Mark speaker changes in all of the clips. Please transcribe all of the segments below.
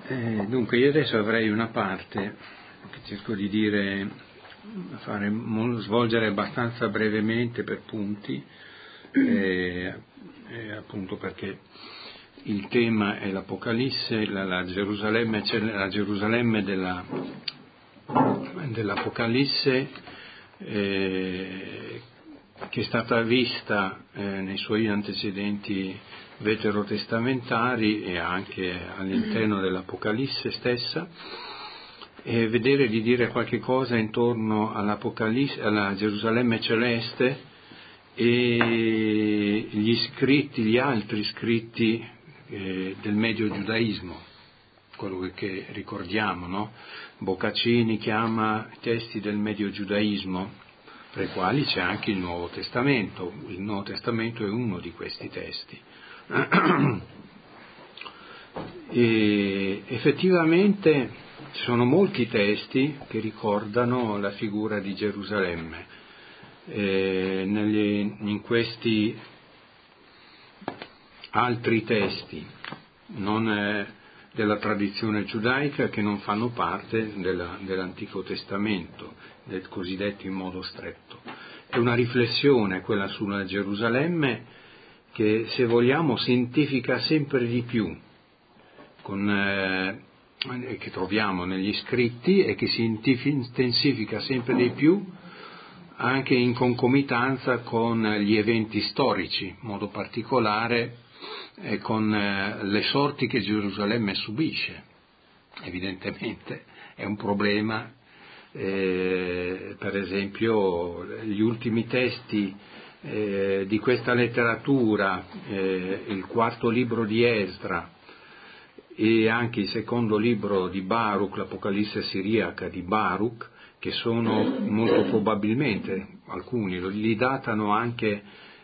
Speaker 1: Dunque io adesso avrei una parte che cerco di svolgere abbastanza brevemente per punti, appunto perché il tema è l'Apocalisse, la Gerusalemme dell'Apocalisse, che è stata vista nei suoi antecedenti veterotestamentari e anche all'interno dell'Apocalisse stessa, e vedere di dire qualche cosa intorno all'Apocalisse, alla Gerusalemme celeste e gli altri scritti del medio giudaismo, quello che ricordiamo, no? Boccaccini chiama testi del medio giudaismo, tra i quali c'è anche il Nuovo Testamento. Il Nuovo Testamento è uno di questi testi. E effettivamente ci sono molti testi che ricordano la figura di Gerusalemme. In questi altri testi della tradizione giudaica che non fanno parte dell'Antico Testamento, del cosiddetto in modo stretto. È una riflessione quella sulla Gerusalemme che, se vogliamo, si identifica sempre di più che troviamo negli scritti e che si intensifica sempre di più anche in concomitanza con gli eventi storici, in modo particolare con le sorti che Gerusalemme subisce. Evidentemente è un problema, per esempio gli ultimi testi di questa letteratura, il quarto libro di Esdra e anche il secondo libro di Baruch, l'Apocalisse siriaca di Baruch, che sono molto probabilmente, alcuni li datano anche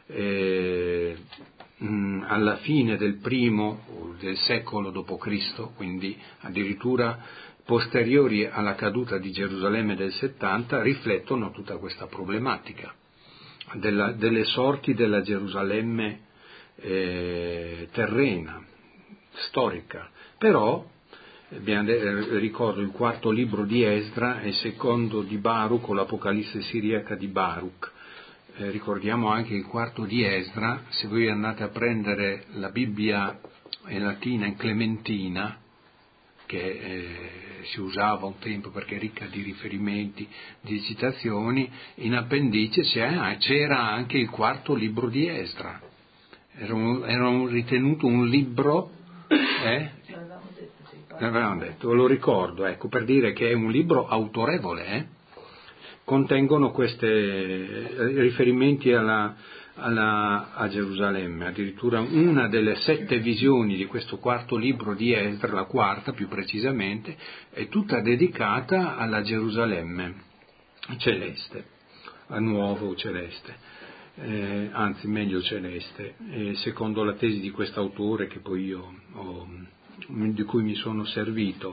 Speaker 1: alla fine del primo o del secolo d.C., quindi addirittura posteriori alla caduta di Gerusalemme del 70, riflettono tutta questa problematica delle sorti della Gerusalemme terrena, storica. Però ricordo il quarto libro di Esdra e il secondo di Baruch, o l'Apocalisse siriaca di Baruch. Ricordiamo anche il quarto di Esdra. Se voi andate a prendere la Bibbia in latina, in clementina, che si usava un tempo perché è ricca di riferimenti, di citazioni, in appendice c'era anche il quarto libro di Esdra. Era ritenuto un libro, l'avevamo detto, lo ricordo, ecco, per dire che è un libro autorevole, contengono questi riferimenti a Gerusalemme. Addirittura una delle 7 visioni di questo quarto libro di Esdra, la quarta più precisamente, è tutta dedicata alla Gerusalemme celeste, al nuovo celeste, anzi meglio celeste, secondo la tesi di quest'autore che poi di cui mi sono servito.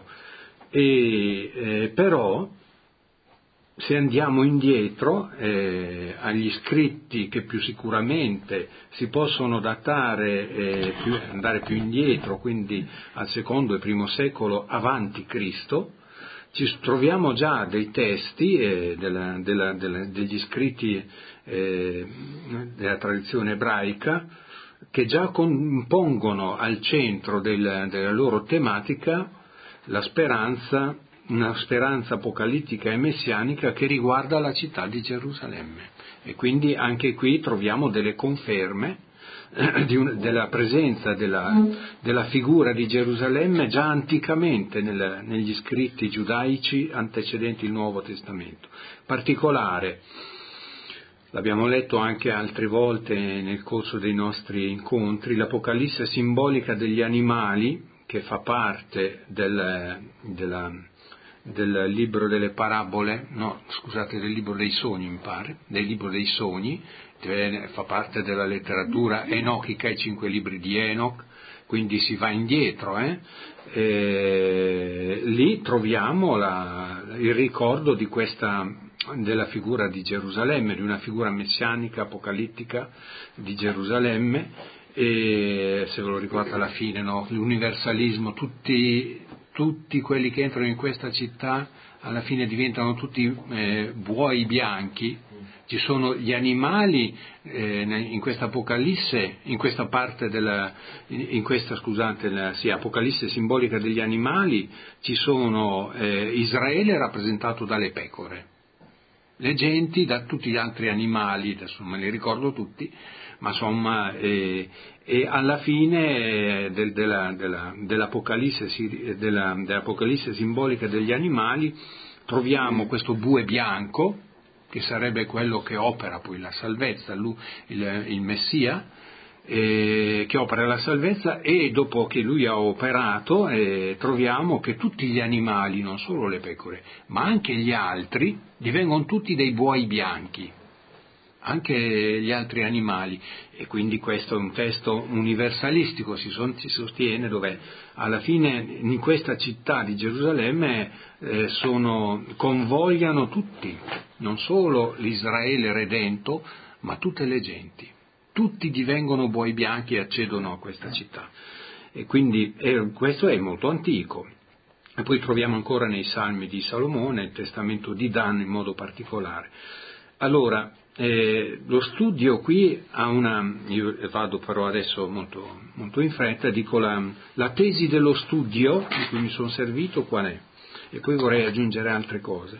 Speaker 1: Però se andiamo indietro agli scritti che più sicuramente si possono datare, andare più indietro, quindi al secondo e primo secolo avanti Cristo, ci troviamo già dei testi degli scritti della tradizione ebraica che già pongono al centro della loro tematica la speranza, una speranza apocalittica e messianica che riguarda la città di Gerusalemme. E quindi anche qui troviamo delle conferme della presenza della figura di Gerusalemme già anticamente negli scritti giudaici antecedenti il Nuovo Testamento. In particolare, l'abbiamo letto anche altre volte nel corso dei nostri incontri, l'Apocalisse simbolica degli animali, che fa parte del libro delle parabole, del libro dei sogni, mi pare, del libro dei sogni, fa parte della letteratura enochica, i 5 libri di Enoch, quindi si va indietro. Lì troviamo il ricordo della figura di Gerusalemme, di una figura messianica, apocalittica di Gerusalemme, e se ve lo ricordate alla fine, l'universalismo, tutti tutti quelli che entrano in questa città alla fine diventano tutti buoi bianchi. Ci sono gli animali in questa Apocalisse, in questa parte Apocalisse simbolica degli animali, ci sono Israele rappresentato dalle pecore, le genti da tutti gli altri animali, adesso non me li ricordo tutti, ma insomma, e alla fine dell'Apocalisse simbolica degli animali troviamo questo bue bianco, che sarebbe quello che opera poi la salvezza, il Messia, che opera la salvezza, e dopo che lui ha operato troviamo che tutti gli animali, non solo le pecore, ma anche gli altri, divengono tutti dei buoi bianchi, anche gli altri animali, e quindi questo è un testo universalistico, si sostiene, dove alla fine in questa città di Gerusalemme convogliano tutti, non solo l'Israele redento, ma tutte le genti. Tutti divengono buoi bianchi e accedono a questa città. E quindi questo è molto antico. E poi troviamo ancora nei Salmi di Salomone, il Testamento di Dan in modo particolare. Allora, lo studio qui ha io vado però adesso molto, molto in fretta, dico la tesi dello studio di cui mi sono servito qual è? E poi vorrei aggiungere altre cose.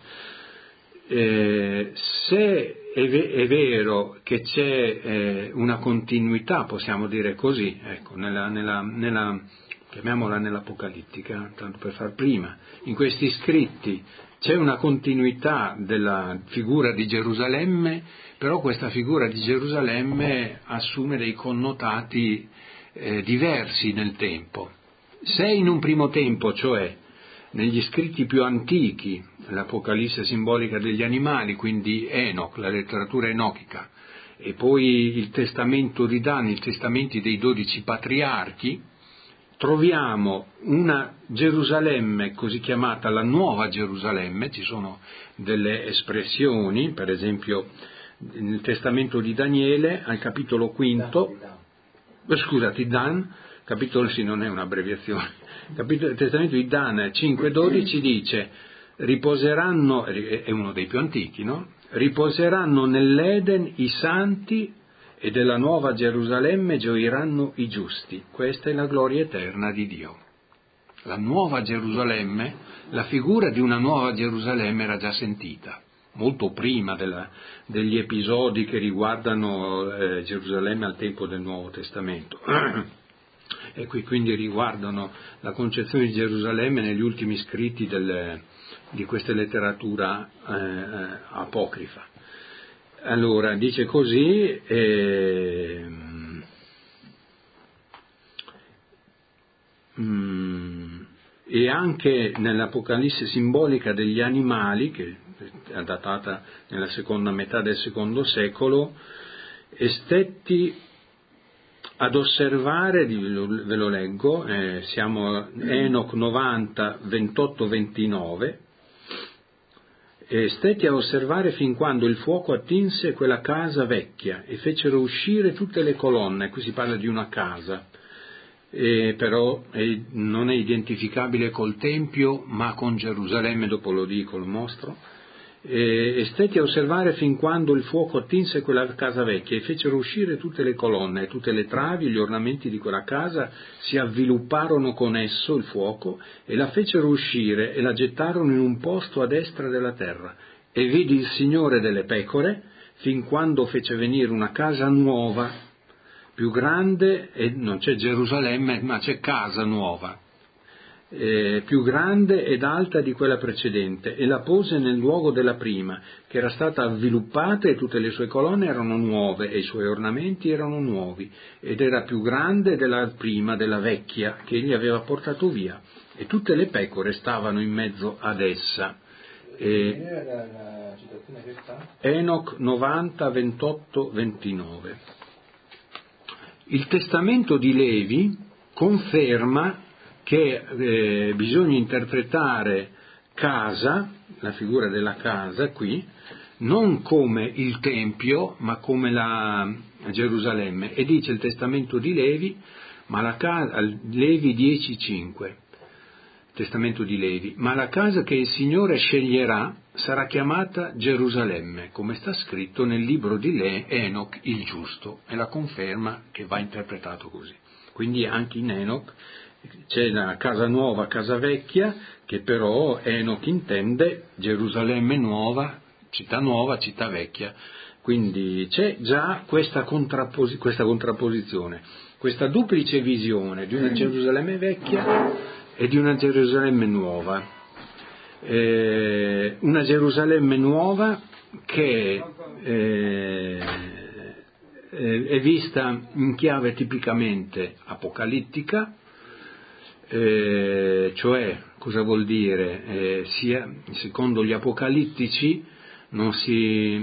Speaker 1: Se è vero che c'è una continuità, possiamo dire così, ecco, chiamiamola nell'Apocalittica, tanto per far prima, in questi scritti c'è una continuità della figura di Gerusalemme, però questa figura di Gerusalemme assume dei connotati diversi nel tempo. Se in un primo tempo, cioè negli scritti più antichi, l'Apocalisse simbolica degli animali, quindi Enoch, la letteratura enochica, e poi il testamento di Dan, i testamenti dei 12 patriarchi, troviamo una Gerusalemme così chiamata la Nuova Gerusalemme. Ci sono delle espressioni, per esempio nel testamento di Daniele, al capitolo quinto, Dan, capitolo sì, non è un'abbreviazione, il testamento di Dan 5,12 dice: riposeranno, è uno dei più antichi, no? Riposeranno nell'Eden i santi, e della nuova Gerusalemme gioiranno i giusti. Questa è la gloria eterna di Dio. La nuova Gerusalemme, la figura di una nuova Gerusalemme era già sentita, molto prima degli episodi che riguardano Gerusalemme al tempo del Nuovo Testamento. E qui quindi riguardano la concezione di Gerusalemme negli ultimi scritti di questa letteratura apocrifa. Allora, dice così, e anche nell'Apocalisse simbolica degli animali, che è datata nella seconda metà del secondo secolo, e stetti ad osservare, ve lo leggo, siamo Enoch 90, 28, 29, e stetti a osservare fin quando il fuoco attinse quella casa vecchia e fecero uscire tutte le colonne. Qui si parla di una casa, però non è identificabile col Tempio, ma con Gerusalemme, dopo lo dico, lo mostro. E stetti a osservare fin quando il fuoco attinse quella casa vecchia e fecero uscire tutte le colonne e tutte le travi e gli ornamenti di quella casa si avvilupparono con esso, il fuoco, e la fecero uscire e la gettarono in un posto a destra della terra. E vidi il Signore delle pecore fin quando fece venire una casa nuova, più grande, e non c'è Gerusalemme ma c'è casa nuova, più grande ed alta di quella precedente, e la pose nel luogo della prima, che era stata avviluppata, e tutte le sue colonne erano nuove e i suoi ornamenti erano nuovi, ed era più grande della prima, della vecchia, che egli aveva portato via, e tutte le pecore stavano in mezzo ad essa. Enoch 90, 28, 29. Il testamento di Levi conferma che bisogna interpretare casa, la figura della casa qui, non come il Tempio, ma come la Gerusalemme. E dice il testamento di Levi, ma Levi 10,5: testamento di Levi, ma la casa che il Signore sceglierà sarà chiamata Gerusalemme, come sta scritto nel libro di Enoch il giusto, è la conferma che va interpretato così. Quindi anche in Enoch c'è la casa nuova, casa vecchia, che però Enoch intende Gerusalemme nuova, città vecchia. Quindi c'è già questa contrapposizione, questa duplice visione di una Gerusalemme vecchia e di una Gerusalemme nuova. Una Gerusalemme nuova che è vista in chiave tipicamente apocalittica, cioè cosa vuol dire? Secondo gli apocalittici non si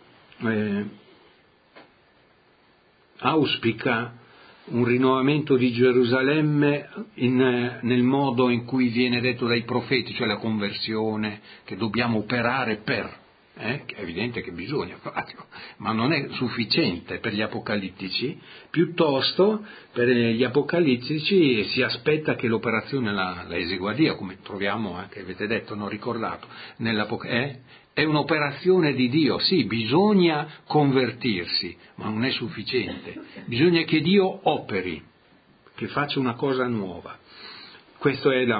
Speaker 1: auspica un rinnovamento di Gerusalemme nel modo in cui viene detto dai profeti, cioè la conversione che dobbiamo operare per. È evidente che bisogna farlo, ma non è sufficiente per gli apocalittici, piuttosto per gli apocalittici si aspetta che l'operazione la esegua Dio, come troviamo anche, avete detto, non ricordato, è un'operazione di Dio, sì, bisogna convertirsi, ma non è sufficiente, bisogna che Dio operi, che faccia una cosa nuova. Questo è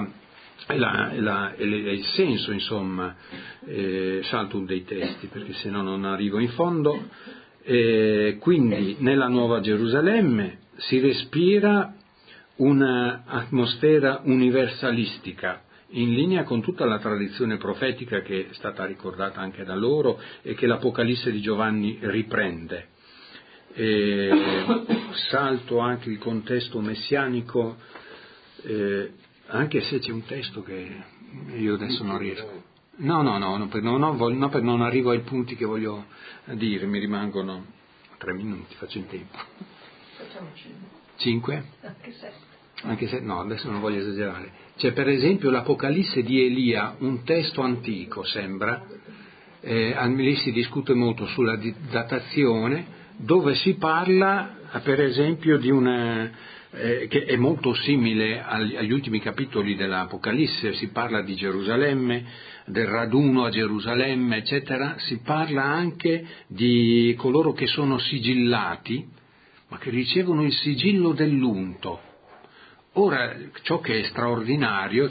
Speaker 1: il senso, insomma, salto dei testi perché se no non arrivo in fondo. Quindi nella Nuova Gerusalemme si respira un'atmosfera universalistica in linea con tutta la tradizione profetica che è stata ricordata anche da loro e che l'Apocalisse di Giovanni riprende. Salto anche il contesto messianico, anche se c'è un testo che io adesso non riesco. No, non arrivo ai punti che voglio dire, mi rimangono 3 minuti, faccio in tempo.
Speaker 2: Facciamo
Speaker 1: 5?
Speaker 2: Anche 7.
Speaker 1: No, adesso non voglio esagerare. C'è per esempio l'Apocalisse di Elia, un testo antico sembra, lì si discute molto sulla datazione, dove si parla per esempio di che è molto simile agli ultimi capitoli dell'Apocalisse, si parla di Gerusalemme, del raduno a Gerusalemme, eccetera, si parla anche di coloro che sono sigillati, ma che ricevono il sigillo dell'unto. Ora, ciò che è straordinario,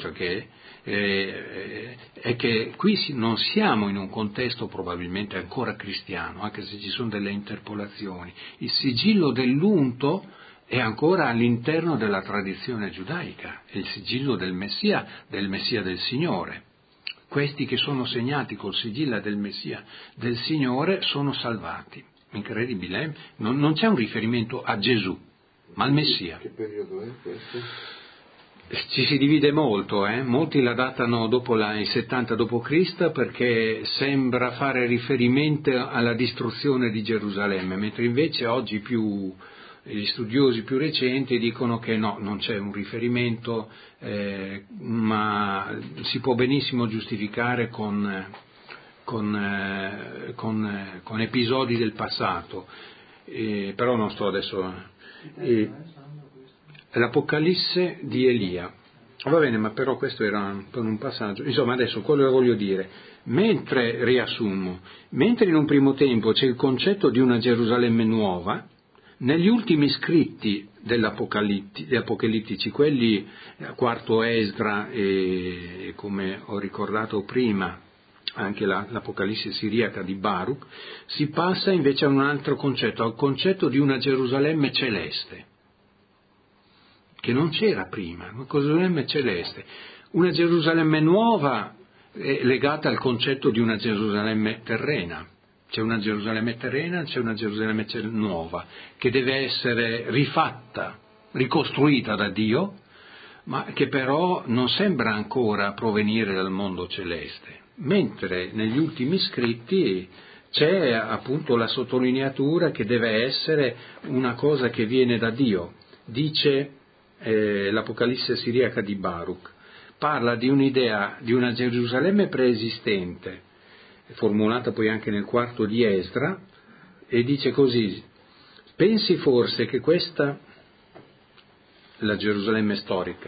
Speaker 1: è che qui non siamo in un contesto probabilmente ancora cristiano, anche se ci sono delle interpolazioni. Il sigillo dell'unto è ancora all'interno della tradizione giudaica, è il sigillo del Messia del Signore. Questi che sono segnati col sigillo del Messia del Signore sono salvati. Incredibile, non c'è un riferimento a Gesù, ma al Messia.
Speaker 3: Che periodo è questo?
Speaker 1: Ci si divide molto, molti la datano dopo il 70 d.C. perché sembra fare riferimento alla distruzione di Gerusalemme, mentre invece oggi gli studiosi più recenti dicono che no, non c'è un riferimento, ma si può benissimo giustificare con episodi del passato, però non sto adesso. L'Apocalisse di Elia. Va bene, ma però questo era per un passaggio. Insomma, adesso quello che voglio dire, mentre in un primo tempo c'è il concetto di una Gerusalemme nuova, negli ultimi scritti apocalittici, quelli quarto Esdra e come ho ricordato prima, anche l'Apocalisse siriaca di Baruch, si passa invece a un altro concetto, al concetto di una Gerusalemme celeste, che non c'era prima, una Gerusalemme celeste, una Gerusalemme nuova legata al concetto di una Gerusalemme terrena. C'è una Gerusalemme terrena, c'è una Gerusalemme nuova, che deve essere rifatta, ricostruita da Dio, ma che però non sembra ancora provenire dal mondo celeste. Mentre negli ultimi scritti c'è appunto la sottolineatura che deve essere una cosa che viene da Dio. Dice l'Apocalisse siriaca di Baruch, parla di un'idea di una Gerusalemme preesistente, formulata poi anche nel quarto di Esdra, e dice così: pensi forse che questa, la Gerusalemme storica,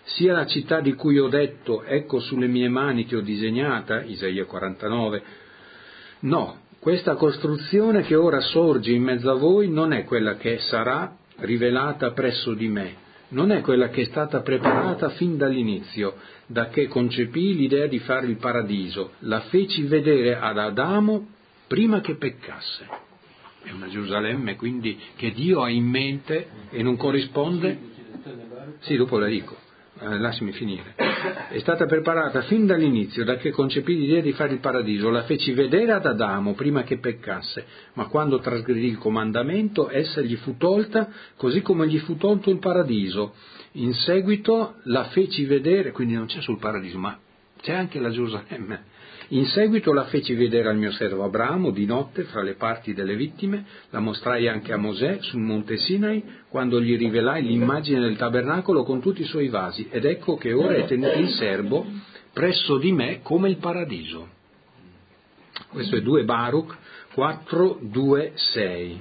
Speaker 1: sia la città di cui ho detto, ecco sulle mie mani ti ho disegnata, Isaia 49, no, questa costruzione che ora sorge in mezzo a voi non è quella che sarà rivelata presso di me, non è quella che è stata preparata fin dall'inizio, da che concepii l'idea di fare il paradiso, la feci vedere ad Adamo prima che peccasse. È una Gerusalemme quindi che Dio ha in mente e non corrisponde. Sì, dopo la dico, lasciami finire. È stata preparata fin dall'inizio, da che concepì l'idea di fare il paradiso, la feci vedere ad Adamo prima che peccasse, ma quando trasgredì il comandamento, essa gli fu tolta, così come gli fu tolto il paradiso. In seguito la feci vedere, quindi non c'è sul paradiso, ma c'è anche la Gerusalemme. In seguito la feci vedere al mio servo Abramo di notte fra le parti delle vittime, la mostrai anche a Mosè sul monte Sinai, quando gli rivelai l'immagine del tabernacolo con tutti i suoi vasi, ed ecco che ora è tenuto in serbo presso di me come il paradiso. Questo è 2 Baruch 4, 2, 6.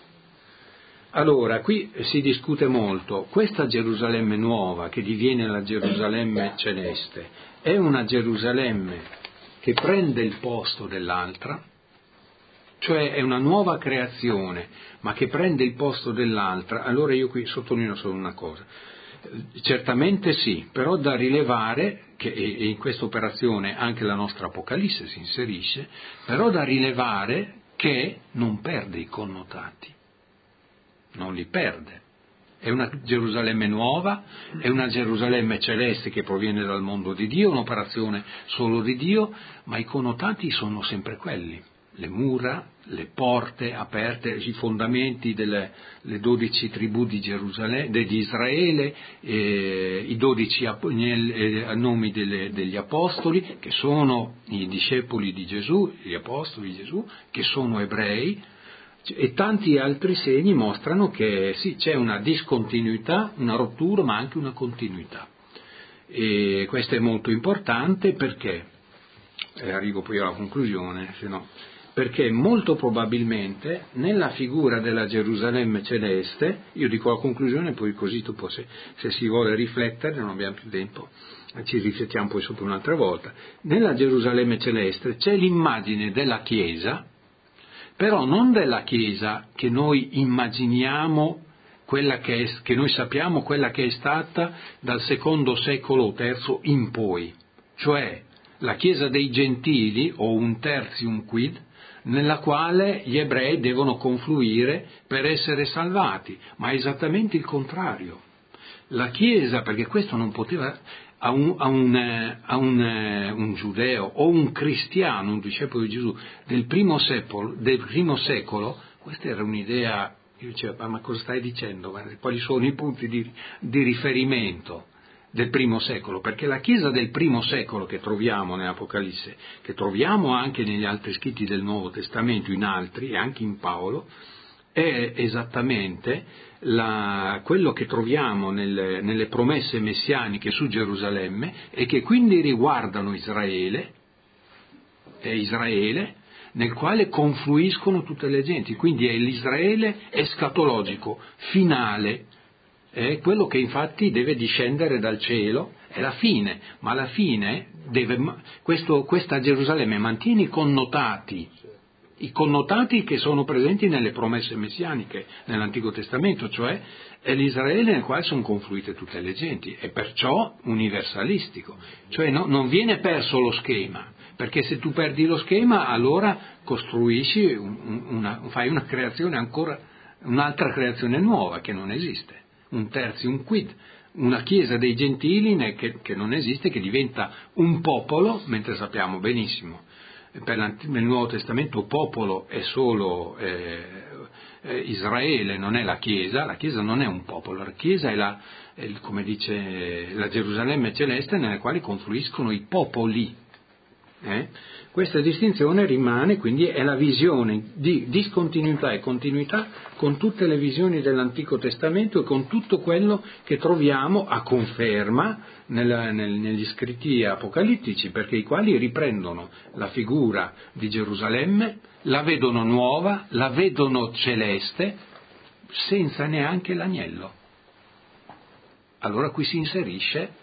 Speaker 1: Allora, qui si discute molto, questa Gerusalemme nuova che diviene la Gerusalemme celeste, è una Gerusalemme che prende il posto dell'altra, cioè è una nuova creazione, ma che prende il posto dell'altra. Allora io qui sottolineo solo una cosa. Certamente sì, però da rilevare, che e in questa operazione anche la nostra Apocalisse si inserisce, però da rilevare che non perde i connotati, non li perde. È una Gerusalemme nuova, è una Gerusalemme celeste che proviene dal mondo di Dio, un'operazione solo di Dio, ma i connotati sono sempre quelli. Le mura, le porte aperte, i fondamenti delle 12 tribù di di Israele, i 12 nomi degli apostoli, che sono i discepoli di Gesù, gli apostoli di Gesù, che sono ebrei, e tanti altri segni mostrano che sì, c'è una discontinuità, una rottura, ma anche una continuità. E questo è molto importante perché, arrivo poi alla conclusione, se no, perché molto probabilmente nella figura della Gerusalemme celeste, io dico la conclusione poi così dopo se si vuole riflettere, non abbiamo più tempo, ci riflettiamo poi sopra un'altra volta, nella Gerusalemme celeste c'è l'immagine della Chiesa, però non della Chiesa che noi immaginiamo, quella che noi sappiamo, quella che è stata dal secondo secolo o terzo in poi, cioè la Chiesa dei Gentili o un tertium quid, nella quale gli ebrei devono confluire per essere salvati, ma è esattamente il contrario. La Chiesa, perché questo non poteva, a un giudeo o un cristiano, un discepolo di Gesù del primo secolo, questa era un'idea, io dicevo, ma cosa stai dicendo? Quali sono i punti di riferimento del primo secolo? Perché la Chiesa del primo secolo che troviamo nell'Apocalisse, che troviamo anche negli altri scritti del Nuovo Testamento, in altri, e anche in Paolo, è esattamente quello che troviamo nelle promesse messianiche su Gerusalemme e che quindi riguardano Israele, nel quale confluiscono tutte le genti, quindi è l'Israele escatologico, finale, è quello che infatti deve discendere dal cielo, è la fine, ma alla fine questa Gerusalemme mantiene i connotati che sono presenti nelle promesse messianiche nell'Antico Testamento, cioè è l'Israele nel quale sono confluite tutte le genti, e perciò universalistico, cioè non viene perso lo schema, perché se tu perdi lo schema allora costruisci fai una creazione ancora, un'altra creazione nuova che non esiste, un tertium quid, una chiesa dei gentili che non esiste, che diventa un popolo, mentre sappiamo benissimo nel Nuovo Testamento popolo è solo Israele, non è la Chiesa non è un popolo, la Chiesa è come dice la Gerusalemme celeste nella quale confluiscono i popoli. Questa distinzione rimane, quindi è la visione di discontinuità e continuità con tutte le visioni dell'Antico Testamento e con tutto quello che troviamo a conferma negli scritti apocalittici, perché i quali riprendono la figura di Gerusalemme, la vedono nuova, la vedono celeste, senza neanche l'agnello. Allora qui si inserisce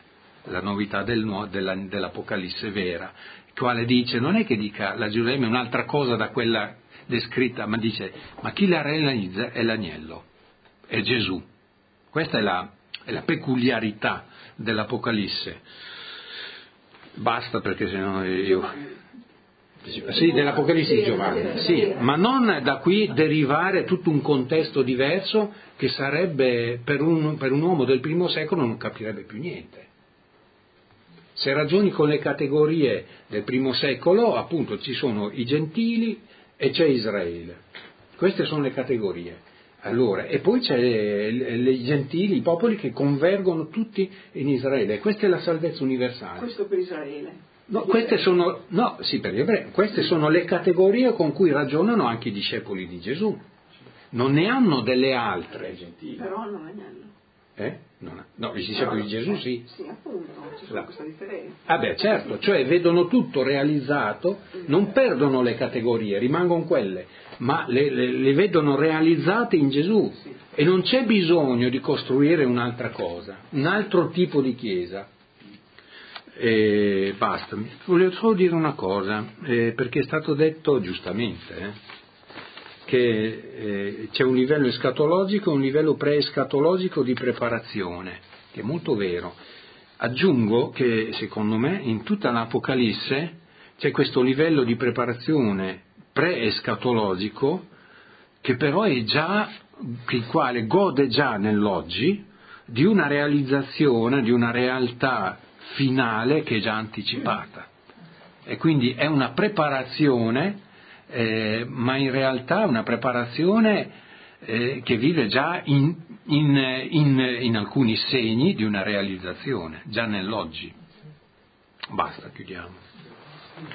Speaker 1: la novità dell'Apocalisse vera, il quale dice, non è che dica la Gerusalemme è un'altra cosa da quella descritta, ma dice, ma chi la realizza è l'agnello, è Gesù. Questa è la peculiarità dell'Apocalisse. Basta, perché sennò io... Sì, dell'Apocalisse di Giovanni, sì, ma non da qui derivare tutto un contesto diverso che sarebbe per un uomo del primo secolo non capirebbe più niente. Se ragioni con le categorie del primo secolo, appunto ci sono i gentili e c'è Israele. Queste sono le categorie. Allora, e poi c'è i gentili, i popoli che convergono tutti in Israele. Questa è la salvezza universale.
Speaker 2: Questo per Israele.
Speaker 1: No, queste sono le categorie con cui ragionano anche i discepoli di Gesù. Non ne hanno delle altre.
Speaker 2: Però non agnello.
Speaker 1: No, i discepoli di Gesù sì.
Speaker 2: Sì, appunto, c'è solo questa differenza.
Speaker 1: Ah beh, certo, cioè vedono tutto realizzato, non perdono le categorie, rimangono quelle, ma le vedono realizzate in Gesù. E non c'è bisogno di costruire un'altra cosa, un altro tipo di chiesa. E basta, volevo solo dire una cosa, perché è stato detto giustamente che c'è un livello escatologico e un livello pre-escatologico di preparazione, che è molto vero. Aggiungo che secondo me in tutta l'Apocalisse c'è questo livello di preparazione pre-escatologico che però è già, il quale gode già nell'oggi di una realizzazione, di una realtà finale che è già anticipata, e quindi è una preparazione, ma in realtà è una preparazione che vive già in alcuni segni di una realizzazione, già nell'oggi. Basta, chiudiamo.